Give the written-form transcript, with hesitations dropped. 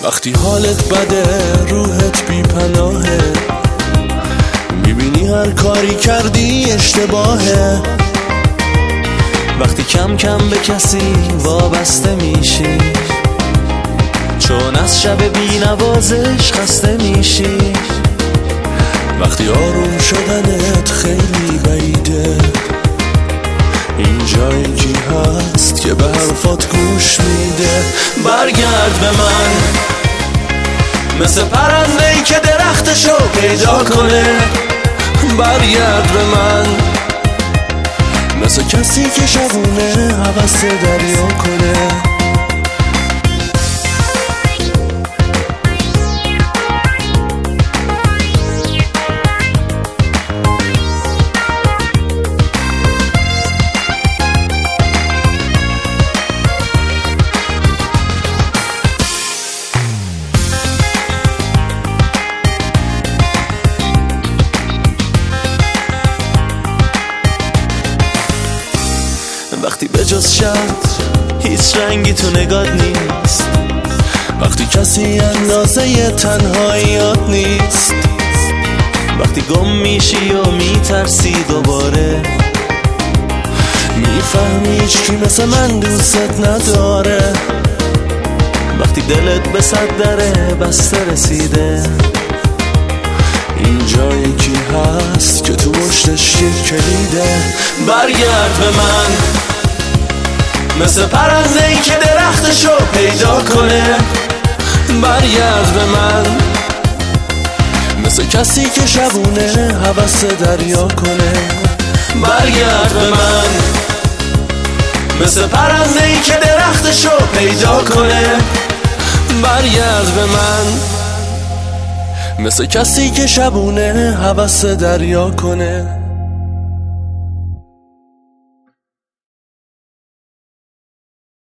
وقتی حالت بده روحت بی پناهه، میبینی هر کاری کردی اشتباهه. وقتی کم کم به کسی وابسته میشی، چون از شب بی نوازش خسته میشی. وقتی آروم شدنت خیلی بعیده، این جایی کی هست که به حرفات گوش میده؟ برگرد به من مثل پرنده‌ای که درختشو پیدا کنه. برگرد به من مثل کسی که شبونه هوس دریا کنه. وقتی به جز شب هیچ رنگی تو نگات نیست، وقتی کسی اندازه تنهاییات نیست، وقتی گم میشی و میترسی دوباره، میفهمی هیچکی مثل من دوست نداره. وقتی دلت به صد دره بسته رسیده، این جایی کی هست که تو مشتش یک کلیده؟ برگرد به من مثل پرنده‌ای که درختشو پیدا کنه. برگرد به من مثل کسی که شبونه هوس دریا کنه. برگرد به من مثل پرنده‌ای که درختشو پیدا کنه. برگرد به من مثل کسی که شبونه هوس دریا کنه.